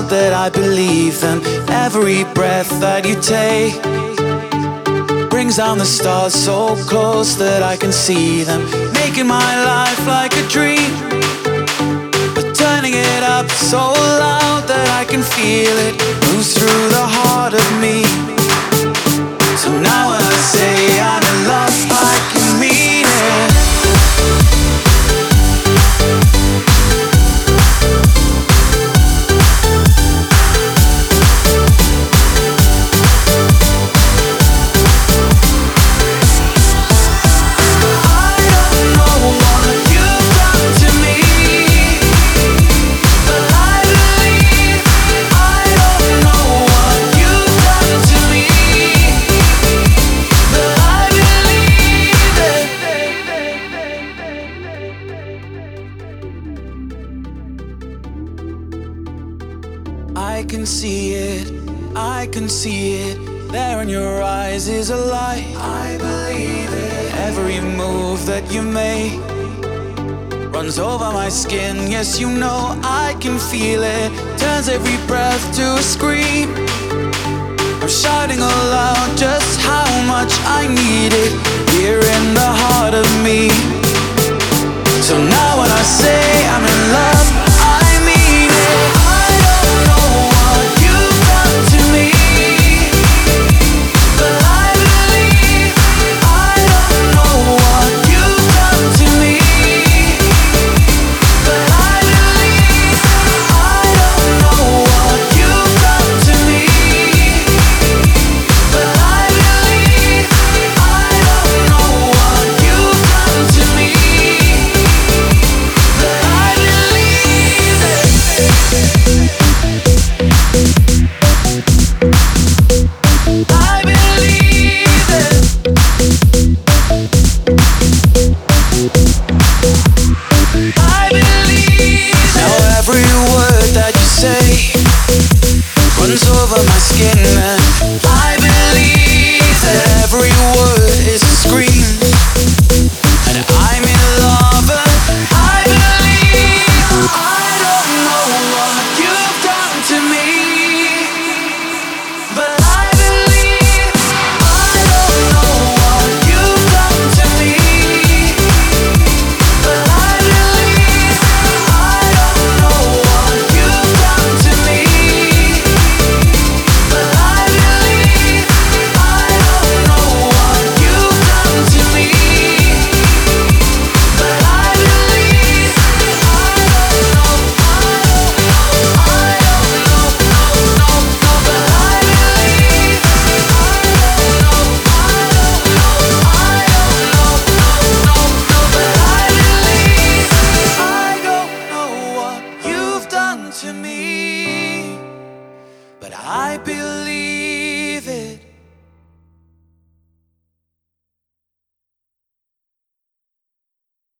that I believe them. Every breath that you take brings down the stars so close that I can see them. Making my life like a dream, but turning it up so loud that I can feel it moves through the heart of me. So now when I say I'm in love, I can mean it. I can see it, I can see it. There in your eyes is a light. I believe it. Every move that you make runs over my skin. Yes, you know I can feel it. Turns every breath to a scream. I'm shouting aloud just how much I need it here in the heart of me. So now when I say